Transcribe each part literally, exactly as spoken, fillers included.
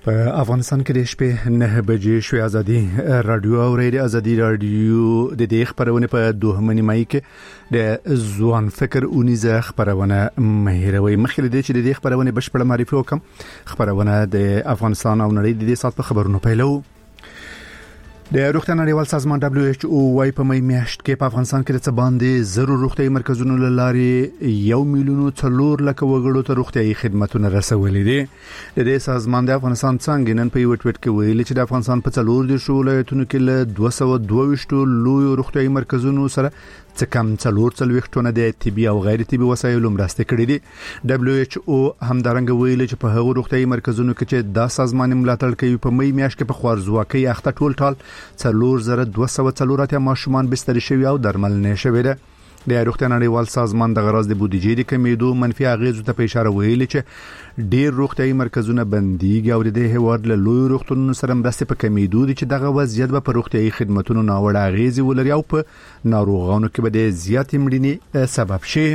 په افغانستان کې د شپې نه بجې شوې ازادي رادیو او ریډیو ازادي رادیو د دې خبرونه په دوه نیمه کې د ځوان فکر اونیزه خبرونه مهیروي مخکې د چې د دې خبرونه بشپړ معرفي وکم خبرونه د افغانستان او نړۍ د دې سات په خبرونو پیلو د روغتیا نړیوال سازمان دبليو ایچ او وايي په مې میاشت کې په افغانستان کې د څه باندې زرو روغتیايي مرکزونو لاري یو میلیون څلور لک وګړو ته روغتیايي خدماتونه رسولې دي د دې سازمان د افغانستان څنګه نن په یو ټویټ کې ویلي چې د افغانستان په څلور د ولایتونو کې له دوه سوه دوه ویشت لوی روغتیايي مرکزونو سره څه کم څلور څلويختونه د طبي او غیر طبي وسایلو مرسته کړې دي دبليو ایچ او همدارنګه ویلي چې په هغو روغتیايي مرکزونو کې چې د سازمان ملاتړ کوي په مې میاشت کې په خوارزواکۍ اخته ټول ټال څلور زره دوه سوه څلور اتیا ماشومان بستر شوي او درمل نه شوي ده د روغتیا نړیوال سازمان د غراض د بودیجې د کمیدو منفي اغیزو ته په اشاره ویلي چې ډیر روغتیايي مرکزونه بنديږي او د هیواد له لوی روغتونونو سره مرسته په کمیدو دي چې دغه وضعیت به په روغتیايي خدماتونو ناوړه اغیزې ولري او په ناروغانو کې به د زیاتې مړینې سبب شي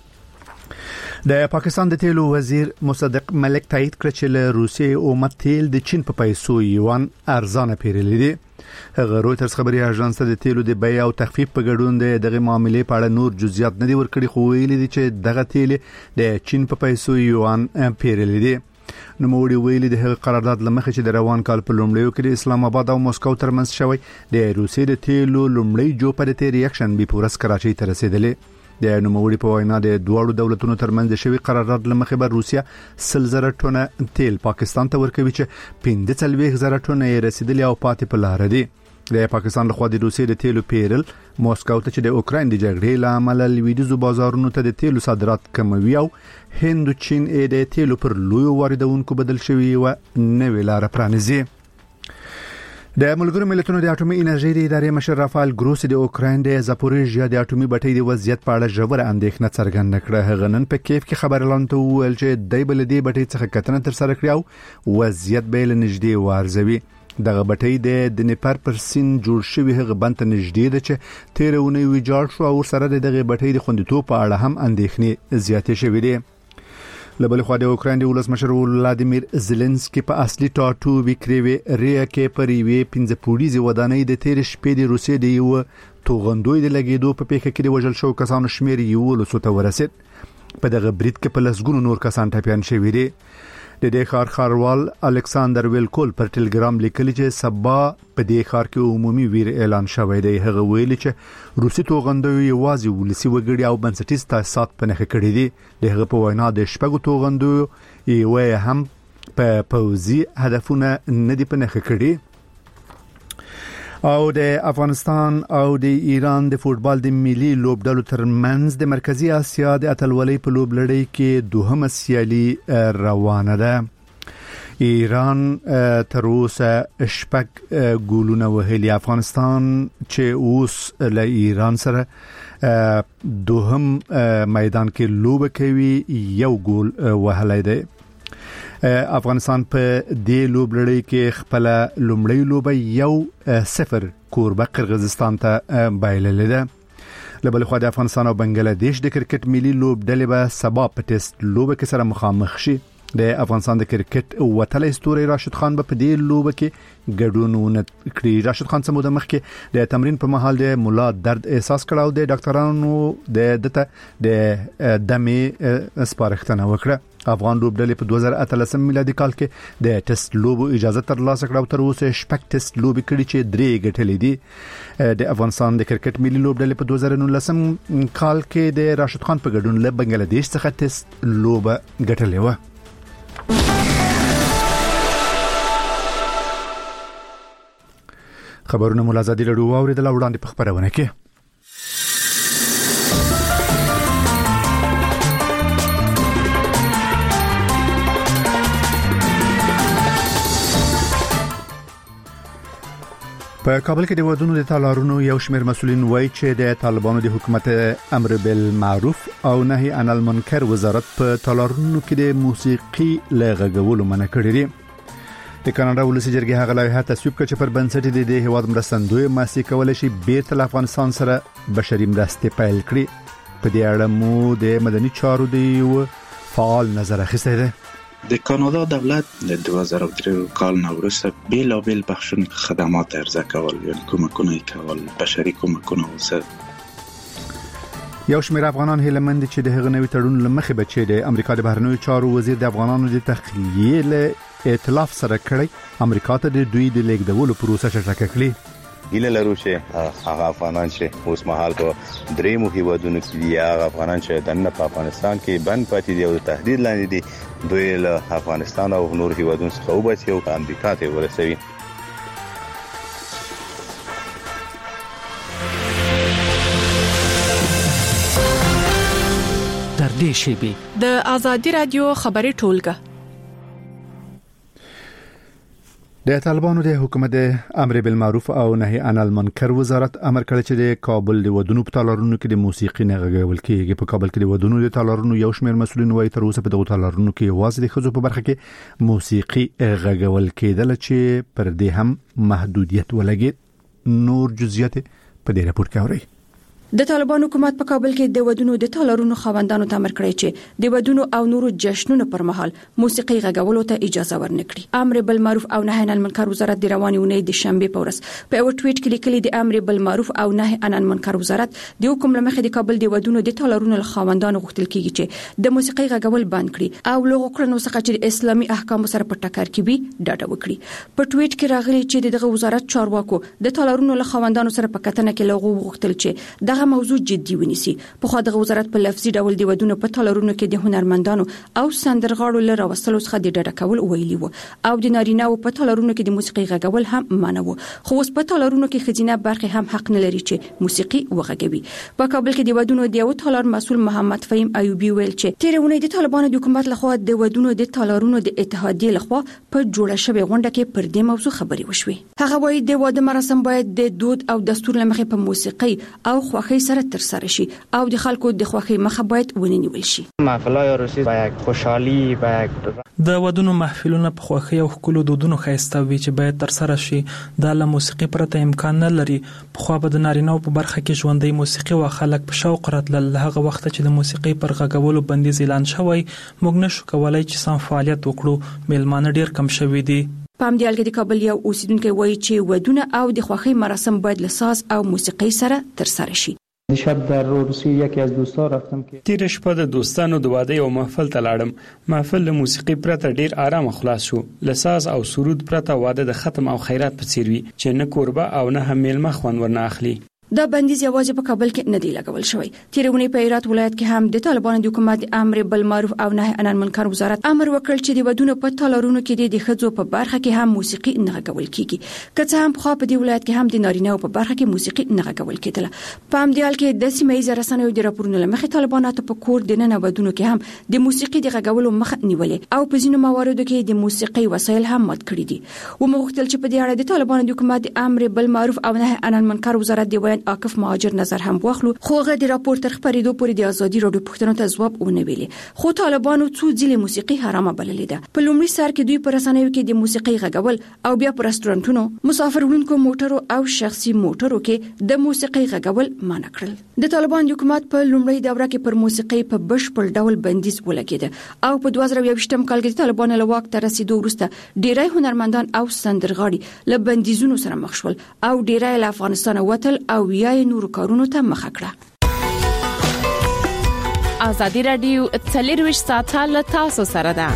د پاکستان د تیلو وزیر مصدق ملک تایید کړ چې له روسیې او مت تیل د چین په پیسو یوان ارزانه پیرلې دي هغه رويټرز خبري اژانس ته د تیلو د بیع او تخفیف په ګډون دغه معاملې په اړه نور جزئیات نه دي ورکړي خو ویلي دي چې دغه تیل د چین په پیسو یوان پیرلې دي نو موږ ویلي د هغه قرارداد لمخه چې د روان کال په لومړیو کې د اسلام آباد او مسکو ترمنځ شوی د روسیې د تیلو لومړی جوپه د ریاکشن به پورس کراچۍ ته رسیدلې د نوموړي په وینا د دوه دولتونو ترمنځ د شوی قرارداد لمخه به روسیا سل زره ټونه تیل پاکستان ته ورکوي چې پنځه څلوېښت زره ټونه یې رسیدلي او پاتې په لار دي د پاکستان لخوا د روسیې د تیلو پیرل موسکو ته چې د اوکراین د جګړې لامل لویدیزو بازارونو ته د تیلو صادرات کموي او هند او چین د تیلو پر لوی واردونکو بدل شوی و نوې لار پرانیزي د ملګرو ملتونو د اټومي انرژي د ادارې مشر رافال ګروسي د اوکراین د زاپوریژیا د اټومي بټۍ د وضعیت په اړه ژوره اندېښنه څرګنده کړه هغه نن په کیف کې خبر اعلان ته ویل چې د بلدي بټۍ څخه کتنه تر سره کړی او وضعیت به له نږدې وارزوي دغه بټۍ د دنیپر پر سین جوړ شوی هغه بنت نږدې ده چې تیرونه ویجاړ شو او سره دغه بټۍ د خوندیتوب په اړه هم اندېښنې زیاتې شوې دي لبل خو د اوکراین د ولسمشر ولادیمیر زيلنسکي په اصلي ټاټو وکریوي ریه کې پریوي پنځه پولیسي ودانۍ د تیر شپې د روسیې د یو توغندوی د لګیدو په پیښه کې د وژل شو کسانو شمیر یو لسوته ورسید په دغه برید کې په لسګونو نور کسان ټپيان شوي دي د دې ښار ښاروال الکساندر ویلکول پر ټلګرام لیکلی چې سبا په دې ښار کې عمومي ویر اعلان شوی دی هغه ویلي چې روسي توغندوی یوازې ولسی وګړي او بنسټیز تاسیسات په نخښه کړی دي د هغه په وینا د شپږو توغندوی یو هم په پوزي هدفونه نه دی په نخښه کړی او د افغانستان او د ایران د فوتبال د ملي لوبډلو ترمنځ د مرکزی اسیا د اتلولۍ په لوبلړۍ کې دوهمه سیالي روانه ده ایران تر اوسه شپږ ګولونه وهلي افغانستان چې اوس له ایران سره دوهم میدان کې لوب کوي یو ګول وهلی دی افغانستان په دې لوبلړۍ کې خپل لومړی لوب یو صفر کوربه قرغیزستان ته بایللې ده لبل خو د افغانستان او بنگلاديش د کرکټ ملي لوبډلې به سبا په ټیسټ لوب کې سره مخامخ شي د افغانستان د کرکټ وتل استوري راشد خان به په دې لوب کې ګډون ونکړي راشد خان سمو د مخ کې د تمرین په محل د مولا درد احساس کړه او د ډاکټرانو د دته د دمه سپارښتنه وکړه افغان لوبډلې په دوه زره اتلسم میلادي کال کې د ټیسټ لوب اجازه ترلاسه کړه او تر اوسه شپږ ټیسټ لوب کړي چې درې ګټلې دي د افغانستان د کرکټ ملي لوبډلې په دوه زره نولسم کال کې د راشد خان په ګډون له بنگلاديش څخه ټیسټ لوب ګټلې و خبرونه ملازادي لړو اوریدل وړاندې په خبرونه کې په کابل کې د ودونو د تالارونو یو شمېر مسولین وایي چې د طالبانو د حکومت امر بالمعروف او نهي عن المنکر وزارت په تالارونو کې د موسیقي لغږولو منع کړی دی د کاناډا ولسی جرګې هغه لایحه تصویب کړ چې پر بنسټ د دې هواد مرستندوی ماسي کول شي بیرته افغانستان سره بشري مرستې پیل کړي په دې اړه مو د مدني چارو دی فعال نظر اخیسته ده د کانادا دولت د دوه زره و درې کال نه وروسته بیلابیل بخشونو کې خدمات عرضه کول، یعنی کومکونه کول، بشري کومکونه وسه. یو شمېر افغانان هیله مند چې د هغه نوي تړون لمخې بچي د امریکا د بهرنیو چارو وزیر د افغانانو د تخلیه له ائتلاف سره کړی امریکا ته د دوی د لیږدولو پروسه چټکه کړي. ګیله لرو چې هغه افغانان چې اوس مهال په درې مو هیوادونو کې دي، هغه افغانان چې دنه په افغانستان کې بند پاتې دي او تهدید لاندې دي، دوی له افغانستان او نور هیوادونو څخه وباسي او امریکا ته ورسوي. د آزادی رادیو خبري ټولګه. د طالبانو د حکومت امر بالمعروف او نهي عن المنکر وزارت امر کړی چې د کابل د ودونو په تالارونو کې د موسیقي نه غږول کېږي. په کابل کې د ودونو د تالارونو یو شمېر مسؤلین وایي تر اوسه په دغه تالارونو کې یوازې د ښځو په برخه کې موسیقي غږول کېدل چې پر دې هم محدودیت ولګي. نور جزئیات په دې راپور کې اورئ. د طالبان حکومت په کابل کې د ودونو د تالارونو خاوندانو ته امر کړی چې د ودونو او نورو جشنونو پر مهال موسیقي غږولو ته اجازه ورنکړي. امر بالمعروف او نهي عن المنکر وزارت د رواني اونۍ د شنبه په ورځ په یو ټویټ کې لیکلي د امر بالمعروف او نهي عن المنکر وزارت د حکم لمخې د کابل د ودونو د تالارونو خاوندانو غوښتل کیږي چې د موسیقي غږول بند کړي او لوغو کړنو څخه چې د اسلامي احکامو سره په ټکر کې وي ډاډه وکړي. په ټویټ کې راغلي چې دغه وزارت چارواکو د تالارونو خاوندانو سره په کتنه کې لوغو غوښتل چې دغه موضوع جدي ونیسي. په خو دغه وزارت په لفظي ډول د ودونو په تالارونو کې د هنرمندانو او سندرغاړو لپاره وسلو څخه د ډډه کول ویلي وو او د نارینه‌و په تالارونو کې د موسیقي غږول هم منع وو. خو اوس په تالارونو کې خزینه برخه هم حق نه لري چې موسیقي وغږوي. په کابل کې د ودونو د یو تالار مسؤل محمد فهیم ایوبی ویل چې تیرونه د طالبانو د حکومت لخوا د ودونو د تالارونو د اتحادیې لخوا په جوړه شوی غونډه کې پر دې موضوع خبري وشوې. هغه وایي د واده مراسم باید د دود او دستور لمخې په موسیقي او خوښۍ سره تر سره شي او د خلکو د خوښۍ مخه باید ونیول شي. محفل‌های عروسی باید خوشحالی باید د ودونو محفلونه په خوښۍ او ښکلو دودونو ښایسته وي چې باید تر سره شي. دا له موسیقي پرته امکان نه لري. په خو به د نارینه‌و په برخه کې ژوندۍ موسیقي او خلک په شوق راتلل. هغه وخت چې د موسیقي پر غږولو بندیز اعلان شوی موږ نشو کولای چې سم فعالیت وکړو. میلمانه ډیر کم شوي دي. په همدې حال کې د کابل یو اوسیدونکو وایي چې ودونه او د خوښۍ مراسم باید له ساز او موسیقي سره تر سره شي. دیشب در روسیه یکی از دوستان رفتم که تیر شپه د دوستانو د واده یو محفل ته لاړم. محفل له موسیقي پرته ډیر آرام خلاص شو. لساز او سرود پرته واده د ختم او خیرات په څیر وي چې نه کوربه او نه هم میلمه خوند ورنه اخلي. دا بندیز یوازې په کابل کې نه دی لګول شوی. تیرونه په هرات ولایت کې هم د طالبانو د حکومت امر بالمعروف او نهي عن المنکر وزارت امر وکړ چې د ودونو په تالارونو کې د ښځو په برخه کې هم موسیقي نه غږول کیږي. که څه هم خو په دې ولایت کې هم د نارینه‌و په برخه کې موسیقي نه غږول کېدله. په همدې حال کې د سیمې رسنیو د راپورونو لمخې طالبانو ته په کور د نه ودونو کې هم د موسیقي د غږولو مخه نیولې او په ځینو مواردو کې د موسیقي وسایل هم مات کړي دي. و مغتل چې په دې اړه د طالبانو د حکومت امر بالمعروف او نهي عن المنکر وزارت دی وین عاکف مهاجر نظر هم واخلو. خو غږ د راپور تر خبرېدو پورې د ازادي راډیو پوښتنو ته ځواب ونه ویلي. خو طالبانو څو ځلې موسیقي حرامه بللې ده. په لومړي سر کې دوی پر رسنیو کې د موسیقي غږول او بیا په رستورانتونو، مسافر وړونکو موټرو او شخصي موټرو کې د موسیقي غږول منع کړل. د طالبان حکومت په لومړۍ دوره کې پر موسیقي په بشپړ ډول بندیز ولګید او په دوه زره یوویشتم کال کې طالبان له واک ته رسیدو وروسته ډیری هنرمندان او سندرغاړي له بندیزونو سره مخ شول او ډیری له افغانستان وتل او یا نور کارونو ته مخه کړه. آزادی رادیو څلرویشت ساعته له تاسو سره ده.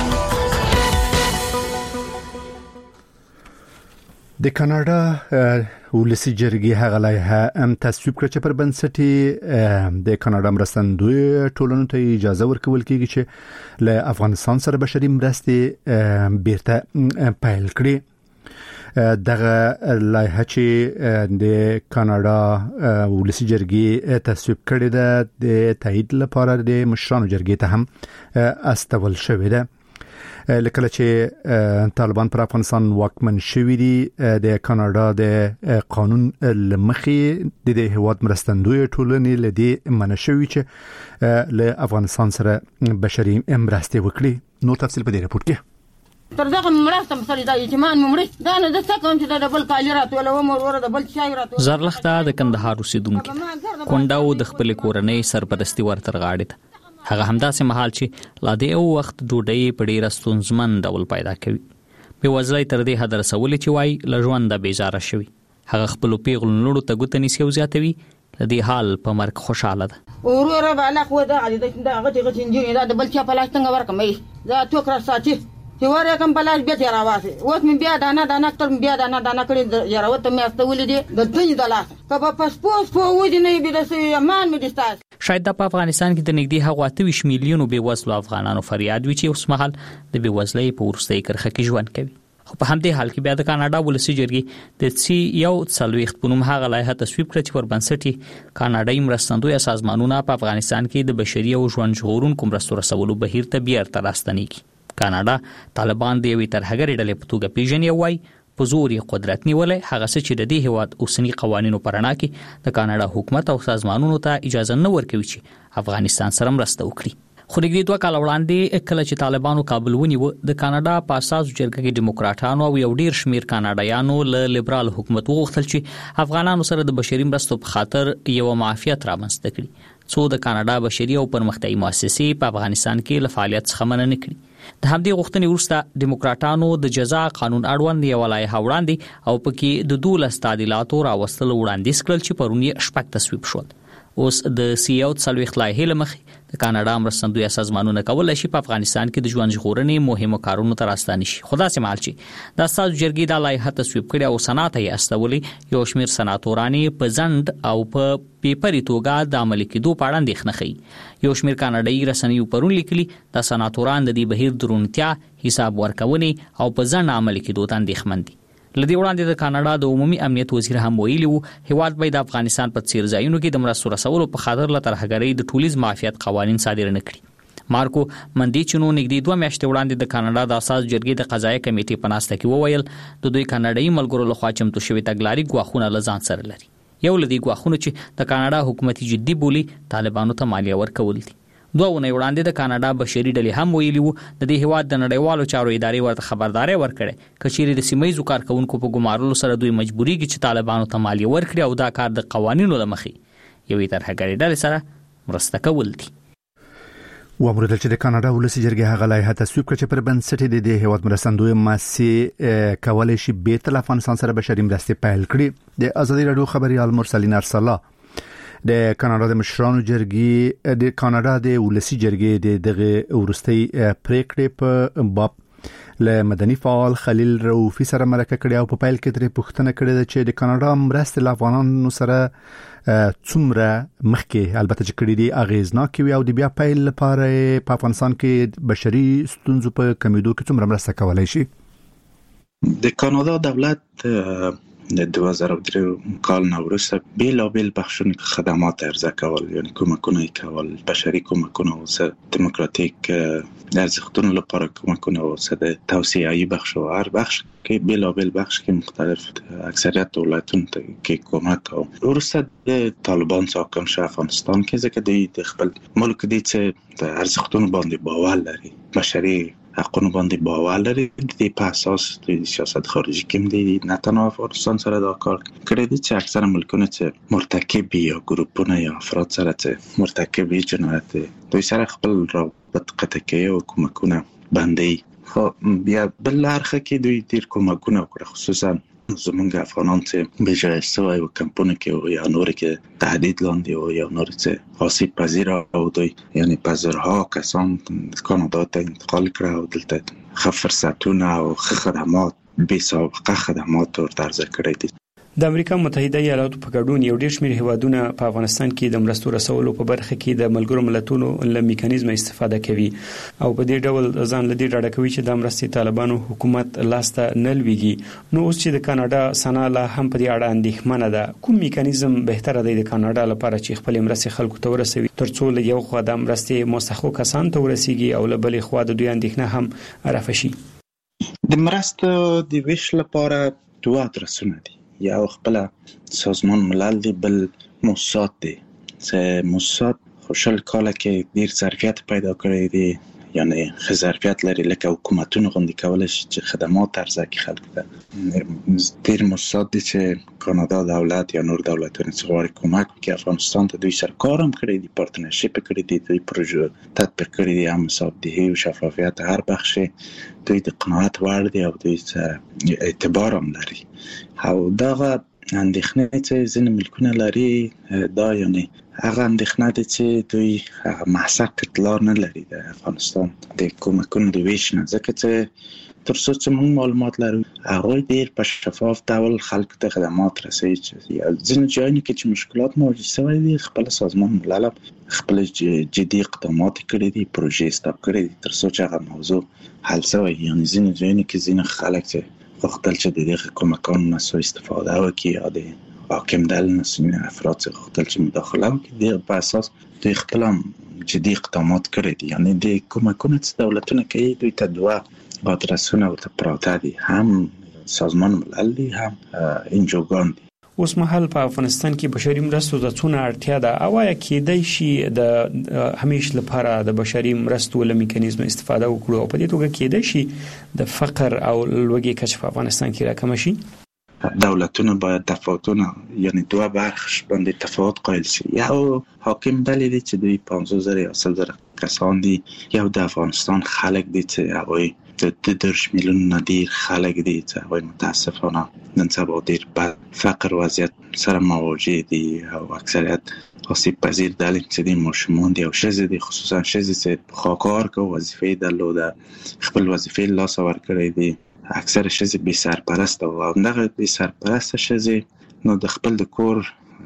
د کاناډا ولسی جرګې هغه لایحه ام تصویب کړ چې پر بنسټ د کاناډا مرستندوی ټولنو ته اجازه ورکول کیږي چې له افغانستان سره بشري مرستې بیرته پیل کړي. دغه لایحه چې د کاناډا ولسی جرګې تصویب کړې ده د تایید لپاره د مشرانو جرګې ته هم استول شوې ده. لکه چې طالبان پر افغانستان واکمن شوي دي، د کاناډا د قانون لمخې د دې هیواد مرستندوی ټولنې لدی منع شوی چې له افغانستان سره بشري مرستې وکړي. نور تفصیل په دې راپور کې تر دغه مرسته مثلا د اجتماع ممړي دا نه د څه کوم چې د بل کالی راتول او مور ور د بل شای راتول. زرلخته د کندهار اوسیدونکو کونډاو د خپل کورنۍ سرپرستی ورتر غاړه هغه همداسې مهال چې لا د یو وخت ډوډۍ په ډېر ستونزمن ډول پیدا کوي. بېوزلۍ تر دې حد رسولې چې وایي له ژونده بیزاره شوي. هغه خپلو پیغلو لوڼو ته ګوته نیسي او زیاتوي د دې حال په مرګ خوشاله ده. وروره بالا خو دا عادي ده دا هغه چې نجونې دا د بل چا په لاس څنګه ورکمې دا ټوک را ساتي چې ور یې کوم په لاس بیا ترې راواسي. اوس مې بیا دانه دانه کړم بیا دانه دانه کړې یاروته مې استولې دي د تنې د لاس که په پاسپورت په وځي نه بي د سوي امان مې دستاس. شاید د افغانستان کې د نږدې هغو اته ویشت میلیونو بېوزلو افغانانو فریاد وي چې اوس مهال د بېوزلۍ په وروستۍ کرښه کې ژوند کوي. خو په همدې حال کې بیا د کاناډا ولسي جرګې د سی یو څلوېښت په نوم هغه لایحه تصویب کړه چې پر بنسټ کاناډایي مرستندویه سازمانونه په افغانستان کې د بشري او ژوند ژغورونکو مرستو رسولو بهیر ته بیرته راستنیږي. کاناډا طالبان د یوې ترهګرې ډلې په توګه پیژني او وایي په زور یې قدرت نیولی، هغه څه چې د دې هېواد اوسني قوانینو په رڼا کې د کاناډا حکومت او سازمانونو ته اجازه نه ورکوي چې افغانستان سره مرسته وکړي. خو نږدې دوه کاله وړاندې کله چې طالبانو کابل ونیوه د کاناډا په اساسو جرګه کې ډیموکراټانو او یو ډیر شمیر کاناډایانو له لیبرال حکومت وغوښتل چې افغانانو سره د بشري مرستو په خاطر یو معافیت رامنځته کړي، څو د کاناډا بشري او پرمختیایي مؤسسې په افغانستان کې له فعالیت څخه مننه کړي. د همدې غوښتنې وروسته ډیموکراټانو د جزا قانون اړوند یوه لایحه وړاندې او پکې د دولس تعدیلاتو راوستلو وړاندیز کړل چې پرون یې شپږ تصویب شول. اوس د سی یو څلوېښت لایحې له مخې د کاناډا مرستندویه سازمانونه کولی شي په افغانستان کې د ژوند ژغورنې مهمو کارونو ته راستانه شي. خو داسې مهال چې د استازو جرګې دا لایحه تصویب کړې او سنا ته یې استولې، یو شمېر سناتوران یې په ځنډ او په پیپري توګه د عملي کېدو په اړه اندېښنه ښیي. یو شمېر کاناډایي رسنیو پرون لیکلي د سناتوران د دې بهیر درونتیا، حساب ورکونې او په ځنډ عملي کېدو ته اندېښمن دي. لدې وړاندې د کاناډا د عمومي امنیت وزیر هم ویلي وو هیواد باید د افغانستان په څیر ځایونو کې د مرستو رسولو په خاطر له ترهګرۍ د ټولیز معافیت قوانین صادر نه کړي. مارکو مندیچنو نږدې دوه میاشتې وړاندې د کاناډا د اساس جرګې د قضایي کمیټې په ناسته کې وویل د دوی کاناډایي ملګرو لخوا چمتو شوي تګلاري ګواښونه له ځان سره لري. یو له دې ګواښونو چې د کاناډا حکومت جدي بولي طالبانو ته مالیه ورکول دي. دوه اونۍ وړاندې د کاناډا بشري ډلې هم ویلي وو د دې هېواد د نړیوالو چارو ادارې ورته خبرداری ورکړې که چیرې د سیمه ییزو کارکوونکو په ګمارلو سره دوی مجبوریږي چې طالبانو ته مالیه ورکړي او دا کار د قوانینو له مخې یوې ترهګرې ډلې سره مرسته کول دي. وامردل چې د کاناډا ولسي جرګې هغه لایحه تصویب کړه چې پر بنسټ د دې هېواد مرستندویه مؤسسې کولی شي بیرته له افغانستان سره بشري مرستې پیل کړي. د ازادي راډیو خبريال مرسلین ارسلا د کاناډا د مشرانو جرګې د کاناډا د ولسي جرګې د دغه ورستۍ پریکړې په باب له مدني فعال خلیل رؤفي سره مرکه کړې او په پیل کې ترې پوښتنه کړې ده چې د کاناډا مرستې له افغانانو سره څومره مخکې البته چې کړې دي اغیزناکې وي او د بیا پیل لپاره په افغانستان کې بشري ستونزو په کمیدو کې څومره مرسته کولای شي. د کاناډا دولت د دوه هزار و درې کال نه وروسته بیلابیل بخشونه خدمات عرضه کول، یعنی کمکونه کول، بشري کمکونه او دموکراتیک ارزښتونو لپاره کمکونه او د توسعه‌ای بخش او هر بخش کې بیلابیل بخش کې مختلف اکثریت ولایتونو ته کې کمک او وروسته د طالبان حاکم شو افغانستان کې ځکه د خپل ملک دي چې د ارزښتونو باندې باور لري، بشري حقوقو باندې باور لري، د په اساس د سیاست خارجي کې دی نه تنها افغانستان سره دا کار کړی دی چې اکثر ملکونه چې مرتکب یا ګروپونه یا افراد سره چې مرتکب جنایت دوی سره خپل رابط قطع کوي او کومکونه بندي. خو بیا بل اړخ کې دوی ډیر کومکونه وکړي، خصوصا زمونږ افغانان چې بجای سوی او کمپونه کې یا نور کې تهدید لاندې او یا نور چې آسیب پذیر او دوی یعنی پذیرها کسان کانادا ته انتقال کړه او دلته ښه فرصتونه او ښه خدمات بې سابقه خدمات ورته عرضه کړي دي. د امریکا متحده ایالاتو په ګډون یو ډېر شمېر هیوادونه په افغانستان کې د مرستو رسولو په برخه کې د ملګرو ملتونو له میکانیزم استفاده کوي او په دې ډول ځان لدی ډاډه کوي چې د مرستې طالبانو حکومت لاسته نه لويږي. نو اوس چې د کاناډا سنا له هم په دې اړه اندېښمنه ده، کوم میکانیزم بهتره دی د کاناډا لپاره چې خپل مرستې خلکو ته ورسوي ترڅو له یو خوا د مرستې مستحقو کسان ته ورسیږي او له بلې خوا د دوی اندېښنه هم رفع شي؟ د مرستو د ویش لپاره دوه ادرسونه دي، یو خپل سازمان ملل دی، بل موساد دی. چې موساد خوشحال کاله کې ډیر ظرفیت پیدا کړی دی، یعنی ظرفیت لري لکه حکومتونه غوندي کولای شي چې خدمات ارزه کې خلک ته ډیر مصاد دي چې کانادا دولت یا نور دولتونه چې غواړي کومک وکړي افغانستان ته دوی سره کار هم کړی دي پارتنرشیپ کړی دي دوی پروژه تطبیق کړی دي هم مصادره او شفافیت هر بخش دوی د قناعت وړ دي او دوی اعتبار هم لري او دغه اندېښنې چې ځینې ملکونه لري دا یعنی هغه اندېښنه دي چې دوی هغه محسق اطلاع نه لري د افغانستان د کومکونو د ویش نه ځکه چې تر څو چې موږ معلومات لرو هغه ډیر په شفاف ډول خلکو ته خدمات رسوي چې ځینې ځایونه کې چې مشکلات موجود شوي دي خپل سازمان ملل خپل جدي اقدامات کړي دي پروژې استاپ کړي دي تر څو چې هغه موضوع حل شوی یعنی ځینې ځایونه کې ځینې خلک چې وختل چې د دې کومکانو نه سوء استفاده وکړي یا د حاکم دل نسین افراد څخه وختل چې مداخله وکړي د په اساس د خپل جدي اقدامات کړي دي یعنی د کومکونو چې دولتونه کوي دوی ته دوه آدرسونه ورته پراته دي هم سازمان ملل دي هم انجوګان دي اوس مهال په افغانستان کې بشري مرستو د څونه اړتیا ده او یا کېدای شي د همیش لپاره د بشري مرستو له میکانیزم استفاده وکړو او په دې توګه کېدای شي د فقر او لوږې کچه په افغانستان کې راکم شي دولتونه باید تفاوتونه یعنی دوه برخش باندې تفاوت قائل شي یو حاکم دلیل دی چې دوی پانزده زره یا سل زره کسان دي یو د افغانستان خلک دي چې هغوی د درش میلیون نادیر خلک دي چې هغوی متاسفانه نن سبا ډیر بد فقر وضعیت سره مواجه دي او اکثریت آسیب پذیر دلیل چې د ماشومان دي او ښځې دي خصوصا ښځې چې خواکار کو وظیفې درلوده خپل وظیفې لاس ورکړي دي اکثر ښځې بې سرپرسته او همدغه بې سرپرسته ښځې نو د خپل د کور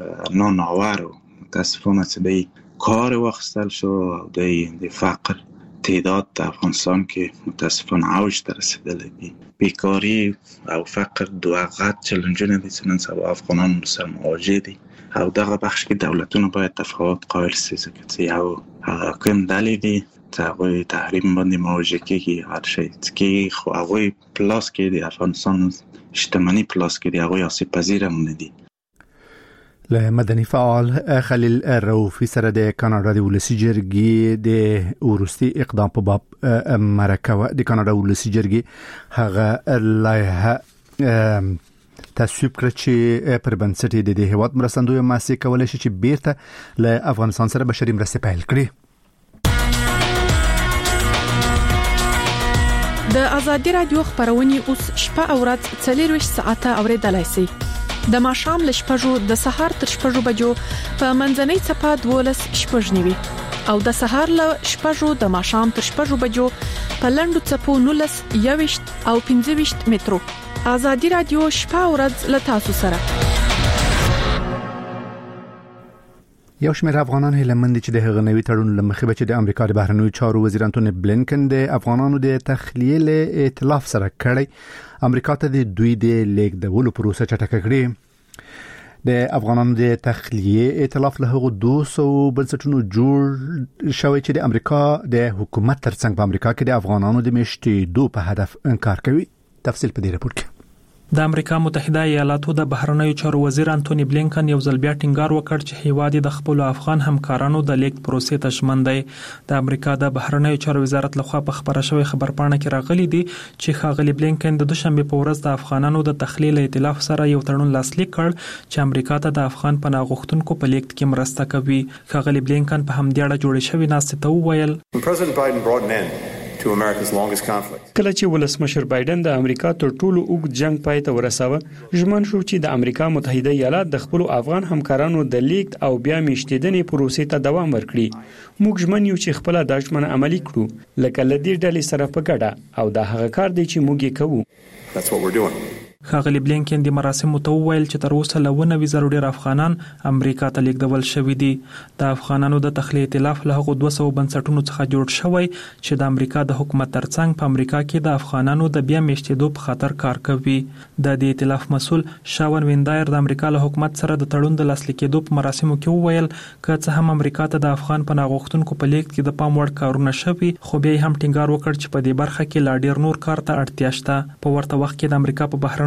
ناناور متاسفانه چې د کار واخیستل شو او د فقر تعداد د افغانستان کې متاسفانه اوج ته رسیدلی دي بیکاري او فقر دوه غټ چلنجونه دي چې نن سبا افغانان سره مواجه دي او دغه بخش کې دولتونه باید تفاوت قائل شي ځکه چې یو حاکم دلیل دي چې هغوی تحریم باندې مواجه کېږي هر شی چې خو هغوی پلاس کې د افغانستان شتمني پلاس کې دي هغوی آسیب پذیر هم نه دي له مدني فعال خلیل روفي سره د کاناډا د ولسی جرګې د ورستي اقدام په باب مرکه د کاناډا ولسی جرګې هغه لایحه تصویب کړ چې پر بنسټ د هیواد مرستندوی مؤسسې کولای شي چې بیرته له افغانستان سره بشري مرستې پیل کړي د ازادي رادیو خبرونه اوس شپه او ورځ څلور ساعته اوریدلای شئ د ماښام ل شپږو د سهار تر شپږو بجو په منځنۍ صفه دولس شپږ نیوي او د سهار ل شپږو د ماښام تر شپږو بجو په لندو صفو نولس یوشت او پنځه وشت مترو ازادي رادیو شپه او ورځ ل تاسو سره یو شمېر افغانان هیله مند چې د هغه نوي تړون لمخې به چې د امریکا د بهرنیو چارو وزیر انټونی بلینکن د افغانانو د تخلیه له ائتلاف سره کړی امریکا ته د دوی د لیږدولو پروسه چټکه کړې د افغانانو د تخلیه ائتلاف له هغو دوه سوه بنسټونو جوړ شوی چې د امریکا د حکومت ترڅنګ په امریکا کې د افغانانو د میشتېدو په هدف انکار کوي تفصیل په دې راپور کې د امریکا متحده ایالاتو د بهرنیو چارو وزیر انټونی بلینکن یو ځل بیا ټینګار وکړ چې هیواد د خپل افغان همکارانو د لیک پروسې ته ژمن دی د امریکا د بهرنیو چارو وزارت لخوا په خبره شوی خبرپاڼه کې راغلي دي چې ښاغلي بلینکن د دوشنبه په ورځ د افغانانو د تخلیل ائتلاف سره یو تړون لاسلیک کړ چې امریکا ته د افغان پناه غوښتونکو په لیک کې مرسته کوي ښاغلي بلینکن په همدې اړه جوړې شوې ناستې ته وویل کله چې ولسمشر بایدن د امریکا تر ټولو اوږد جنگ پای ته ورساوه ژمن شو چې د امریکا متحده ایالات د خپل افغان همکارانو د لیک او بیا میشتېدنې پروسې ته دوام ورکړي موږ ژمن یو چې خپل د ژمنه عملی کړو لکه لدی ډلې سره په ګډه او دا هغه کار دی چې موږ یې کوو ښاغلي بلینکن د مراسمو ته وویل چې تر اوسه له ونوي زره ډیر افغانان امریکا ته لیږدول شوي دي د افغانانو د تخلیه ائتلاف له هغو دوه سوه بنسټونو څخه جوړ شوی چې د امریکا د حکومت ترڅنګ په امریکا کې د افغانانو د بیا میشتېدو په خاطر کار کوي د دې ائتلاف مسول شاون ویندایر د امریکا له حکومت سره د تړون د لاسلیک کېدو په مراسمو کې وویل که څه هم امریکا ته د افغان پناه غوښتونکو په لیک کې د پام وړ کارونه شوي خو بیا هم ټینګار وکړ چې په دې برخه کې لا ډیر نور کار ته اړتیا شته په ورته وخت کې د امریکا په بهرنیو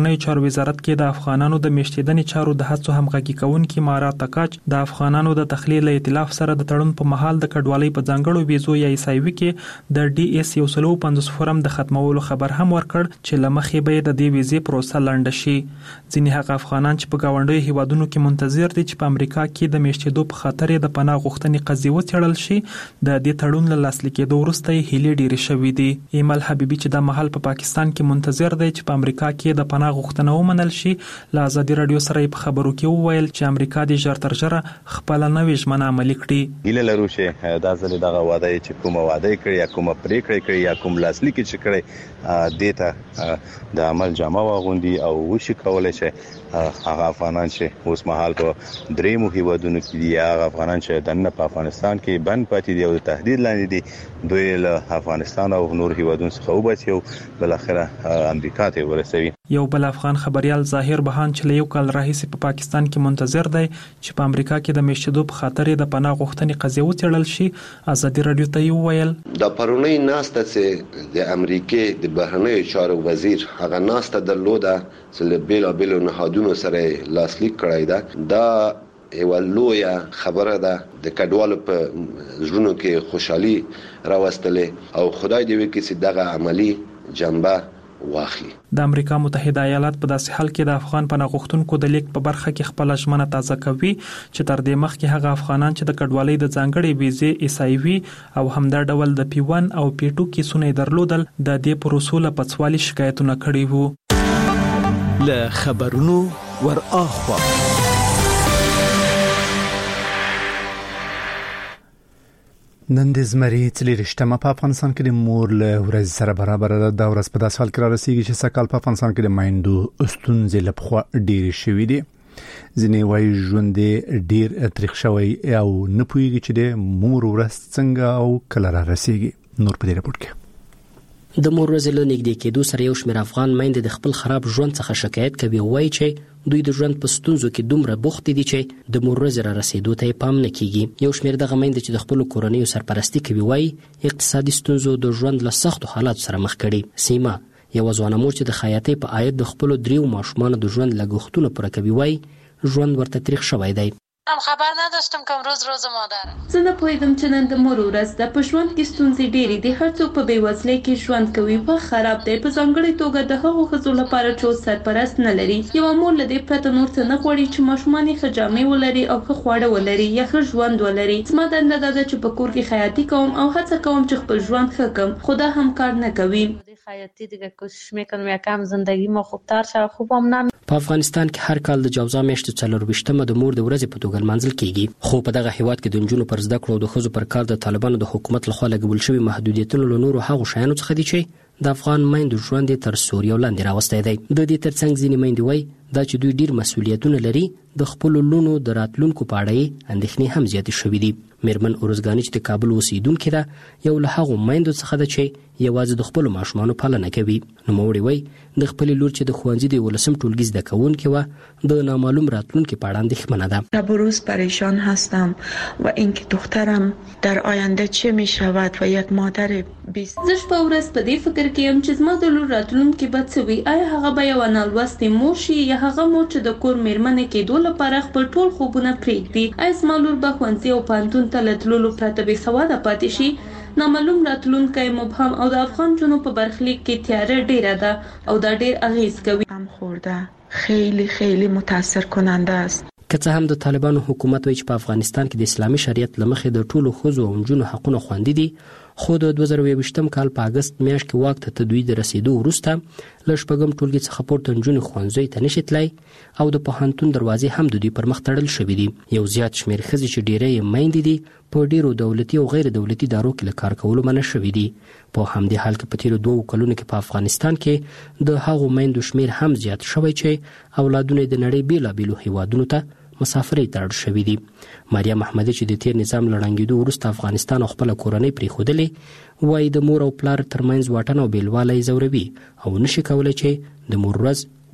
بهرنیو چارو وزارت کې د افغانانو د میشتېدنې چارو د هڅو همغږي کوونکي مارا تکاچ د افغانانو د تخلیل ائتلاف سره د تړون په محل د کډوالۍ په ځانګړو ویزو یا ایسایوي کې د ډي اس یو سلو پنځوس فورم د ختمولو خبر هم ورکړ چې لمخې به د دې ویزې پروسه لنډه شي. ځینې هغه افغانان چې په گاونډیو هیوادونو کې منتظر دي چې په امریکا کې د میشتېدو په خاطر د پناه غوښتنې قضیه وڅېړل شي د دې تړون له لاسلیک کېدو وروسته یې هیلې ډېرې شوې دي. ایمل حبیبي چې د محل په پاکستان کې منتظر دی چې په امریکا کې د پناه غوښتنه ومنل شي له ازادي رادیو سره په خبرو کې وویل چې امریکا د ژر تر ژره خپل نوې ژمنه عملي کړي. هیله لرو چې دا ځل دغه وعده چې کومه وعده کړې یا کومه پریکړه کړې یا کوم لاسلیک چې کړې دیته د عمل جامه واغوندي او وشي کولای شي هغه افغانان چې اوس مهال په درېمو هیوادونو کې دي هغه افغانان چې دنه په افغانستان کې بند پاتې دي او د تهدید لاندې دي دوی له افغانستان او نور هیوادونو څخه وباسي او بل اخره امریکا ته ورسوي. یو بل افغان خبريال ظاهر بهان چې یو کال راهیسې په پاکستان کې منتظر دی چې په امریکا کې د میشتېدو په خاطر د پناه غوښتنې قضیه وڅېړل شي ازادي رادیو ته ویل د پرونی ناسته چې د امریکای د بهرنیو چارو وزیر هغه ناسته درلوده چې بیل بیل نهادونو سره لاسلیک کړی دا دا یو لویه خبره ده د کډوالو په ژوند کې خوشحالي راوستلې او خدای دې وکړي چې دغه عملی جنبه واخلي. د امریکا متحده ایالات په داسې حال کې د افغان پناه غوښتونکو د لیک په برخه کې خپل ژمنه تازه کوي چې تر دې مخکې هغه افغانان چې د کډوالۍ د ځانګړي ویزې ایسایوي او همدا ډول د پی ون او پی ټو کیسونه درلودل د دې پروسو له پڅوالي شکایتونه کړي وو. له خبرونو ور اخوا نن د زمري څلېرشتمه په افغانستان کې د مور له ورځ سره برابر ده. دا ورځ په داسې حال کې را رسیږي چې سکهال په افغانستان کې د مایندو ستونزې له پخوا ډېرې شوې دي. ځینې وایي ژوند ډېر تریخ شوی او نه پوهېږي چې د مور ورځ څنګه او کله را رسیږي. نور په دې راپور کې د مور ورځې له نږدې کېدو سره یو شمېر افغان میندې د خپل خراب ژوند څخه شکایت کوي او وایي چې دوی د ژوند په ستونزو کې دومره بوخت دي چې د مور ورځې را رسیدو ته یې پام نه کیږي. یو شمېر دغه میندې چې د خپل کورنیو سرپرستی کوي وایي اقتصادي ستونزو د ژوند له سختو حالاتو سره مخ کړي. سیما یو ځوانه مور چې د خیاطۍ په عاید د خپل دریو ماشومانو د ژوند لګښتونه پوره کوي وایي ژوند ورته تریخ شوی دی. هم خبر نداشتم که امروز روز مادره. زه نه پوهیدم چې نن د مور ورځ ده. په ژوند کې ستونزې ډېرې دي. هر څوک په بېوزلۍ کې ژوند کوي. په خراب دی. په ځانګړې توګه د هغو ښځو لپاره چې سرپرست نه لري. یوه مور له دې پرته نور څه نه غواړي چې ماشومان یې ښه جامې ولري او ښه خواړه ولري یا ښه ژوند ولري. زما دنده دا ده چې په کور کې خیاطي کوم او هڅه کوم چې خپل ژوند ښه کړم. خو دا هم کار نه کوي. خیاطی دیگه کوشش میکنم یکم زندگی ما خوبتر شه. خوبم نم. په افغانستان کې هر کال د جوزا میاشتې څلرویشتمه د مور د ورځې په توګه لمانځل کیږي. خو په دغه هیواد کې د نجونو پر زده کړو او د ښځو پر کار د طالبانو د حکومت لخوا لګول شوي محدودیتونه له نورو هغو شیانو څخه دي چې د افغان میندو ژوند یې تر سوریو لاندې راوستی دی. د دې ترڅنګ ځینې میندې وایي دا چې دوی ډیر مسؤلیتونه لري د خپلو لونو د راتلونکو په اړه یې اندېښنې هم زیاتې شوې دي. میرمن اورزګاني چې د کابل اوسیدونکې ده یو له هغو میندو څخه ده چې یوازې د خپلو ماشومانو پالنه کوي. نوموړې وایي د خپلې لور چې د ښوونځي د یولسم ټولګي زده کوونکې وه د نامعلوم راتلونکي په اړه اندېښمنه ده. شب و روز پریشان هستم و اینکه دخترم در آینده چه می شود و یک مادر بیست زه شپه ورځ په دې فکر کې یم چې زما د لور راتلونکي به څه وي. آیا هغه به یوه نالوستې مور شي یا هغه مور چې د کور میرمنې کېدو لپاره خپل ټول خوبونه پرېږدي؟ آیا زما لور به ښوونځي او پوهنتون ته له تللو پرته بې سواده پاتې شي؟ نامعلوم راتلونکی مبهم او د افغان جنوب په برخلیک کې تیاره ډیره ده او دا ډیر اغیز کوي. هم خورده خیلی خیلی متاثر کننده است. که څه هم د طالبانو حکومت وایي چې په افغانستان کې د اسلامي شریعت له مخې د ټولو ښځو او نجونو حقونه خوندي دي، خو د دوه زره یوویشتم کال په اګست میاشت کې واک ته تدوی د رسیدو وروسته له شپږم ټولګي څخه پورته نجونې ښوونځیو ته نشي تللی او د پوهنتون دروازې هم د دوی پر مخ تړل شوي دي. یو زیات شمېر ښځې چې ډېری یې میندې دي په ډېرو دولتي او غیر دولتي ادارو کې له کار کولو منع شوي دي. په همدې حال کې په تېرو دوو کلونو کې په افغانستان کې د هغو میندو شمېر هم زیات شوی چې اولادونه یې د نړۍ بېلابېلو هیوادونو ته مسافرۍ ته اړ شوي دي. مریم احمدي چې د تیر نظام له ړنګېدو وروسته افغانستان او خپله کورنۍ پرېښودلې، وایي د مور او پلار ترمنځ واټن او بېلوالی ځوروي او نشي کولی چې د مور ورځ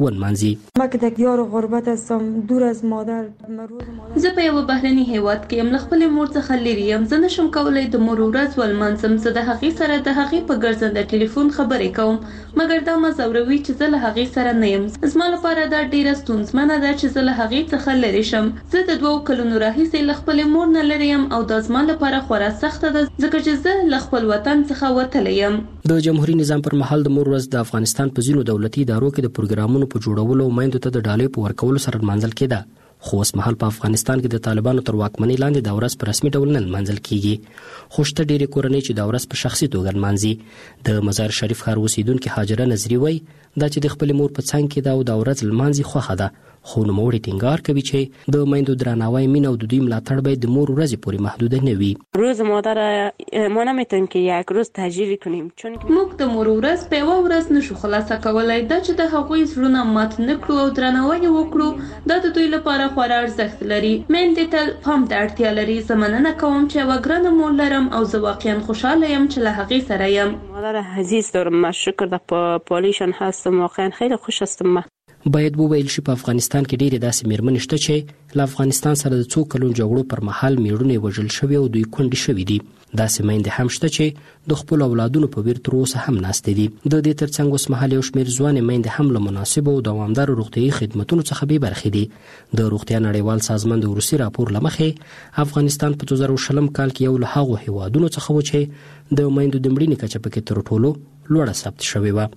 ونمانځي. ما که د یار غربت هستم دور از مادر. زه په یو بهرني هیواد کې یم، له خپلې مور څخه لرې یم. زه نشم کولی د مور ورځ ولمانځم. زه د هغې سره د هغې په ګرځنده ټلیفون خبرې کوم، مګر دا مه ځوروي چې زه له هغې سره نه یم. زما لپاره دا ډیره ستونزمنه ده چې زه له هغې څخه لرې شم. زه د دوو کلونو راهیسې له خپلې مور نه لرې یم او دا زما لپاره خورا سخته ده ځکه چې زه له خپل وطن څخه وتلی یم. د جمهوریت نظام پر مهال د مور ورځ د افغانستان په ځینو دولتي ادارو کې د پروګرامونو په جوړولو او میندو ته د ډالۍ په ورکولو سره لمانځل کېده. خو اوس مهال په افغانستان کې د طالبانو تر واکمنۍ لاندې دا ورځ په رسمي ډول نه لمانځل کیږي. خو شته ډېرې کورنۍ چې دا ورځ په شخصي توګه لمانځي. د مزار شریف ښار اوسیدونکې هاجره نظري وایي دا چې د خپلې مور په څنګ کې دا او دا ورځ لمانځي خوښه ده، خو نوموړی ټینګار کوي چې د میندو درناوی، مینه او د دوی ملاتړ باید د مور ورځې پورې محدود نه وي. روز مادر ما نمیتونیم که یک روز تجربه کنیم چون موږ د مور ورځ په یوه ورځ نشو خلاصه کولای. دا چې د هغوی زړونه مات نه کړو او درناوی یې وکړو دا د دوی لپاره خورا ارزښت لري. میندې تل پام ته اړتیا لري. زه مننه کوم چې یوه ګرانه مور لرم او زه واقعا خوشحاله یم چې له هغې سره یم. مادر عزیز دارم، شکر در پالیشان هستم، واقعا خیلی خوش هستم. باید وویل شي په افغانستان کې ډېرې داسې میرمنې شته چې له افغانستان سره د څو کلونو جګړو پر مهال میړونه وژل شوي او دوی کونډې شوي دي. داسې میندې هم شته چې د خپلو اولادونو په ویر تر اوسه هم ناستې دي. د دې ترڅنګ اوس مهال یو شمېر ځوانې میندې هم له مناسبو او دوامدارو روغتیایي خدمتونو څخه بې برخې دي. د روغتیا نړیوال سازمان د وروستي راپور له مخې افغانستان په دوه زره شلم کال کې یو له هغو هیوادونو څخه و چې د میندو د مړینې کچه پکې تر ټولو لوړه ثبت شوې وه.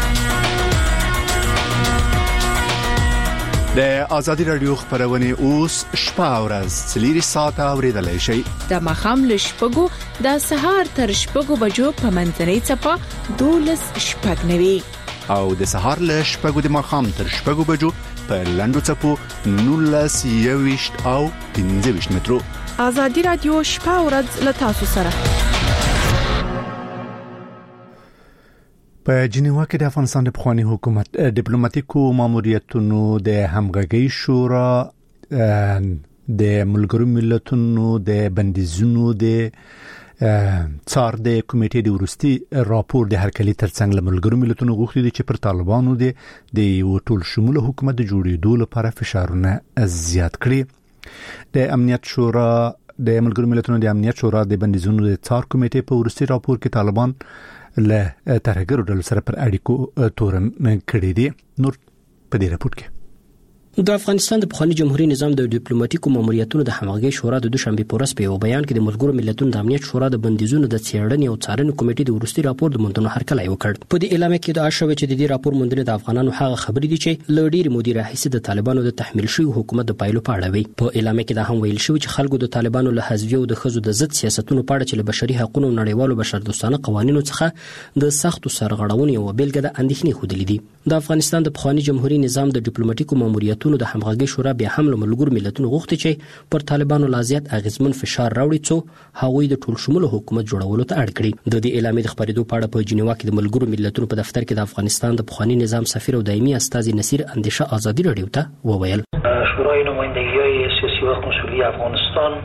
د ازادي رادیو خبرونه اوس شپه او ورځ څلوري ساعته اوریدلای شئ. د مخام له شپږو د سهار تر شپږو بجو په منځنۍ څپه دولس شپږ نوي او د سهار له شپږو د مخام تر شپږو بجو په لندو څپو نولس یويشت او پنځه ویشت مترو. ازادي رادیو شپه او ورځ له تاسو سره. په جنیوا کې د افغانستان د پخوانی حکومت ډیپلوماټیکو ماموریتونو د همغږي شورا د ملګرو ملتونو د بندیزونو د څار د کمیټې د ورستي راپور د هرکلي ترڅنګ له ملګرو ملتونو غوښتي دي چې پر طالبانو د یو ټول شموله حکومت د جوړېدو لپاره فشارونه زیات کړي. د امنیت شورا د ملګرو ملتونو د امنیت شورا د بندیزونو د څار کمیټې په ورستي راپور کې طالبان له ترهګرو ډلو سره پر اړیکو تورن کړی دي. نور په دې راپور کې د افغانستان د پخوانی جمهوریت نظام د ډیپلوماټیکو ماموریتونو د همغږي شورا د دوشنبه په ورځ په یو بیان کې د ملګرو ملتونو د امنیت شورا د بندیزونو د څېړنې او څارنې کمیټې د ورستي راپور د موندنو هرکلی وکړ. په دې اعلامیه کې دا شوی چې د دې راپور موندنې د افغانانو هغه خبرې دي چې له ډېرې مودې راهیسې د طالبانو د تحمیل شوی حکومت د پایلو په اړه وي. په اعلامیه کې دا هم ویل شوی چې خلکو د طالبانو له حزبي او د خزو د ضد سیاستونو په اړه چې له بشري حقوقو او نړیوالو بشردوستانه قوانینو څخه د سختو سرغړونې او بیلګه د اندېښنې خودلې دي. د افغانستان د پخوانی جمهوریت نظام د ډیپلوماټیکو ماموریتونو د همغږي شورا بیا هم له ملګرو ملتونو غوښتي چې پر طالبانو لا زیات اغیزمن فشار راوړي څو هغوی د ټول شموله حکومت جوړولو ته اړ کړي. د دې اعلامیې د خبرېدو په اړه په جنیوا کې د ملګرو ملتونو په دفتر کې د افغانستان د پخوانی نظام سفیر او دایمي استازي نصیر اندیشه ازادي رادیو ته وویل شورای نمایندگی‌های سیاسی و قنصلی افغانستان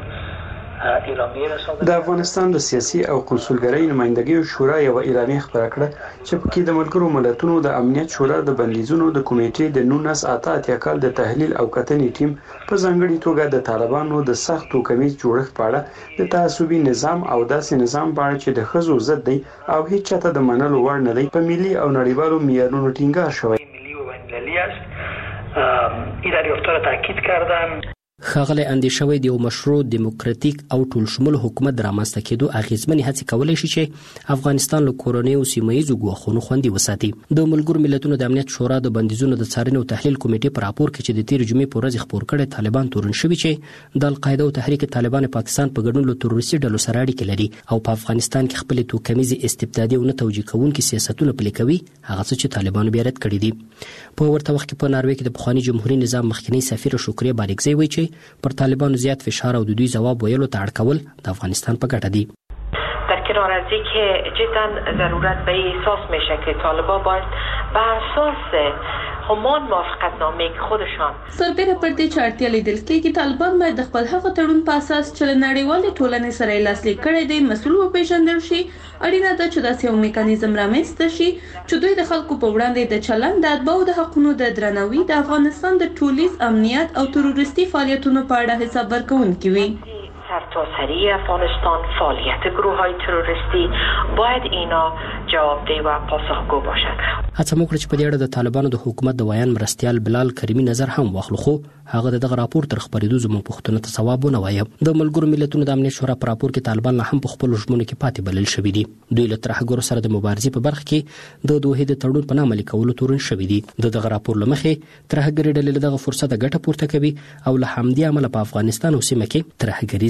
د افغانستان د سیاسي او قنصلګرۍ نمائندګۍ شورا یو اعلامیه خبره کړه چې پکې د ملګرو ملتونو د امنیت شورا د بندیزونو د کمیټې د نولس اته اتیا کال د تحلیل او کتنې ټیم په ځانګړي توګه د طالبانو د سختو کمیز جوړښت په اړه د تعصبي نظام او داسې نظام په اړه چې د ښځو ضد دی او هیڅ چاته د منلو وړ نه دی په ملي او نړیوالو معیارونو ټینګار شوی. ملی و بین‌المللی است. این دریافت را تاکید کردن. ښاغلی اندیشوی د یو مشروع دیموکراتیک او ټول شموله حکومت د رامنځته کېدو اغیزمنې هڅې کولی شي چې افغانستان له کورنیو سیمه ییزو ګواښونو خوندي وساتي. د ملګرو ملتونو د امنیت شورا د بندیزونو د څارنې او تحلیل کمیټې په راپور کې چې د تېرې جمعې په ورځ خپور کړی طالبان تورن شوي چې د القاعده او تحریک طالبان پاکستان په ګډون له تروریستي ډلو سره اړیکې لري او په افغانستان کې خپلې توکمیزې استبدادي او نه توجیه کوونکي سیاستونه پلي کوي، هغه څه چې طالبانو بیا رد کړي دي. په ورته وخت کې په ناروې کې د پخواني جمهوریت نظام مخکنی سفیر شکریه باریکزی وایي چې پر طالبانو زیات فشار او د دوی جواب ویلو ته اړ کول د افغانستان په ګټه دي. در کنار از اینکه جدا ضرورت به احساس میشه که طالبان باید بر اساس همان موافقتنامه که خودشان سربېره پر دې چې اړتیا لیدل کېږي طالبان باید د خپل هغه تړون په اساس چې له نړیوالې ټولنې سره یې لاسلیک کړی دی مسؤل وپېژندل شي. اړینه ده چې داسې یو میکانیزم رامنځته شي چې دوی د خلکو په وړاندې د چلند د اتباعو د حقونو د درناوي د افغانستان د ټولیز امنیت او تروریستي فعالیتونو په اړه حساب ورکوونکي وي. سرتاسری افغانستان فعالیت گروه های تروریستی باید اینا جوابدهی و پاسخگو باشد. هڅه وکړه چې په دې اړه د طالبانو د حکومت د ویان مرستيال بلال کریمی نظر هم واخلو، خو هغه دغه راپور تر خبرېدو زموږ پوښتنه ته ځواب ونه وایي. د ملګرو ملتونو د امنیت شورا په راپور کې طالبان لا هم په خپل ژمنو کې پاتې بلل شوي دي. دوی له ترهګرو سره د مبارزې په برخه کې د دوه د تړون په نامه لیکولو تورن شوي دي. د دغه راپور لمخې ترهګری ډلې دغه فرصت ګټه پورته کوي او له همدې عمله په افغانستان او سیمه کې ترهګری